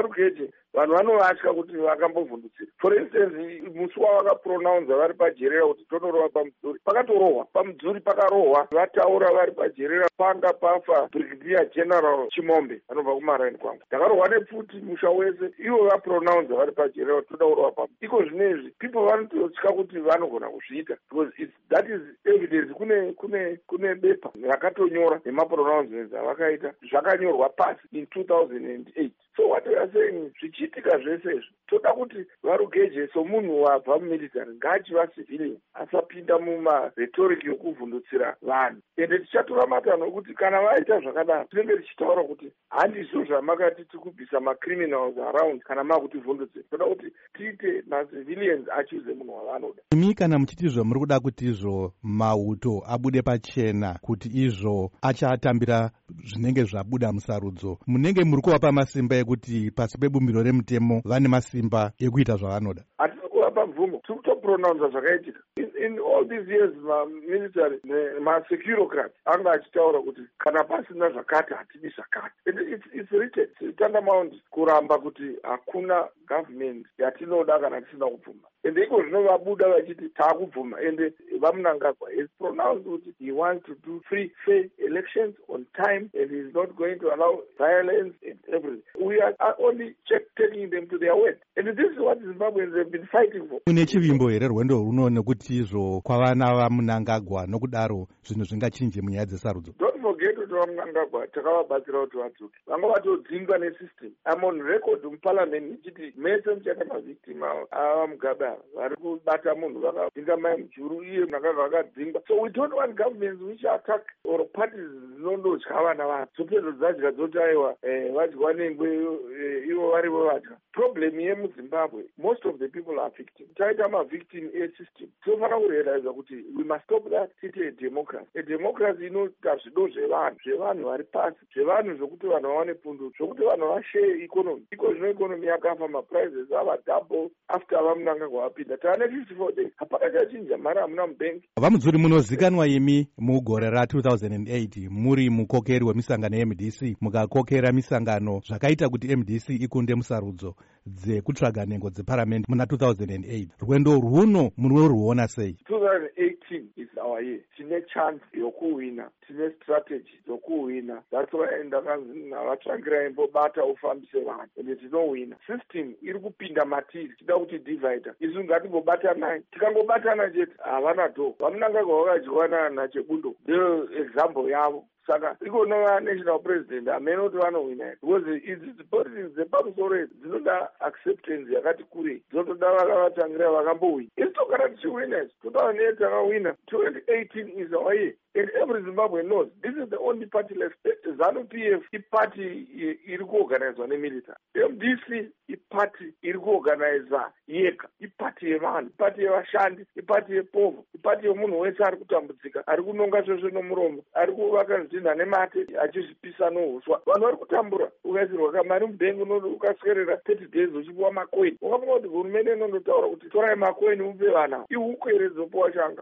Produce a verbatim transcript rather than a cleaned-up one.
varugeje vanhu vanovatya kuti vakambovhundutsira. For instance, musi wavakapronounza vari pajerera kuti totorohwa pamudzuri, pakatorohwa pamudzuri, pakarohwa. Vataura vari pajerera panga pafa Brigadier General Chimombe anobva kumaraini kwangu. Ndakarohwa nepfuti musha wese, ivo vapronounza vari pajerera kuti toda kurohwa pamu. Iko zvinezvi people vanototya kuti vanogona kuzviita because it's, that is evidence. Kune kune kune bepa rakatonyora nemapronouncements avakaita zvakanyorwa pasi in two thousand eight. So what we are saying, zvichiitika zvese izvi toda kuti varugeje somunhu wabva mumilitary ngaachiva civilian, asapinda mumarhetoric yokuvhundutsira vanhu. Ende tichatora matanho okuti kana vaita zvakadaro tinenge tichitaura kuti handizvo zvamakati tikubvisa macriminals around kana makutivhundutsira. Toda kuti tiite macivilians achiuze munhu wavanoda. Imi kana muchiti izvo muri kuda kuti izvo mauto abude pachena, kuti izvo achatambira zvinenge zvabuda musarudzo, munenge muri kuvapa masimba ekuti pasi pebumbiro remutemo vane masimba ekuita zvavanoda? Hatisi kuvapa mvumo, tiri kutopronounza zvakaitika. In, in all these years mamilitary masecurocrats anga achitaura kuti kana pasina zvakati hatidi zvakati. It's, it's written, tandamound kuramba kuti hakuna government yatinoda kana tisina kubvuma. Ende iko zvinovabuda vachiti taakubvuma. Ende vamunangagwa has pronounced kuti he wants to do free, fair elections on time and he is not going to allow violence and everything. We are only check taking them to their word. And this is what Zimbabweans have been fighting for. Une chivimbo here rwendo runo nekuti izvo kwavana vamunangagwa nokudaro zvinhu zvingachinje munyaya dzesarudzo? Don't forget kuti vamunangagwa takavabatsira kuti vadzoke. Vanga vatodzingwa nesystem. I'm on record muparliament ichiti mese muchata mavictim ava Mugabe vari kubata munhu vakadzinga mai mujuru iye munangagwa vakadzingwa. So we don't want governments which attack or parties dzinondodya vana vanhu. Dzopedza dzadya dzoti aiwa vadyiwa nengwe ivo varivo vadya. Problem yemuZimbabwe, most of the people are victims. Taita mavictim esystem. Tinofanira kurealiza kuti we must stop that. Tite democracy. A democracy inoita zvido zvevanhu, zvevanhu vari pasi, zvevanhu zvokuti vanhu vawane pundutso, zvokuti vanhu vashare economy. Iko zvino economy yakafa, maprices ava double after vamunangagwa vapinda. Tane fifty-four days. Hapana chachinja, mari hamuna mubank. Vamudzuri, munozikanwa imi mugore ra two thousand eight muri mukokeri wemisangano ye M D C, mukakokera misangano zvakaita kuti M D C ikunde musarudzo dzekutsvaga nhengo dzeparliament muna two thousand eight. Rwendo rwuno munorwuona sei? twenty eighteen is our year. Tine chance yokuwina, tine strategy yokuwina. That's why ndakanzi navatsvangirai imbobata ufambise vanhu ende tinowina. System iri kupinda matiri, tida kuti divider. Isu ngatimbobatanai. Tikangobatana chete havana do. Vamunangagwa vakadyiwa naChebundo ndio example yavo. Saka ikono national president amene kuti vanowina because idzi politics dzepamusoro dzinoda acceptance yakati kure, dzinotoda vakavatangira vakambowina. Isi togara tichiwina, totaura neye takawina. twenty eighteen is our year. And every Zimbabwean knows this is the only party left. ZANU P F iparty iri kuorganizwa nemilitary. M D C iparty iri kuorganiza yega. Iparty yevanhu, iparty yevashandi, iparty yepovu, iparty yemunhu wese ari kutambudzika, ari kunonga zvesve nomuromo, ari kuvaka zvidhina nemate achizvipisa nouswa. Vanhu vari kutambura. Ukaisirwa kamari mubengi ukaswerera thirty days uchipuwa makoini. Ukafunga kuti hurumende inondotaura kuti torai makoini mupe vana. Ihuku here dzopuwa changa.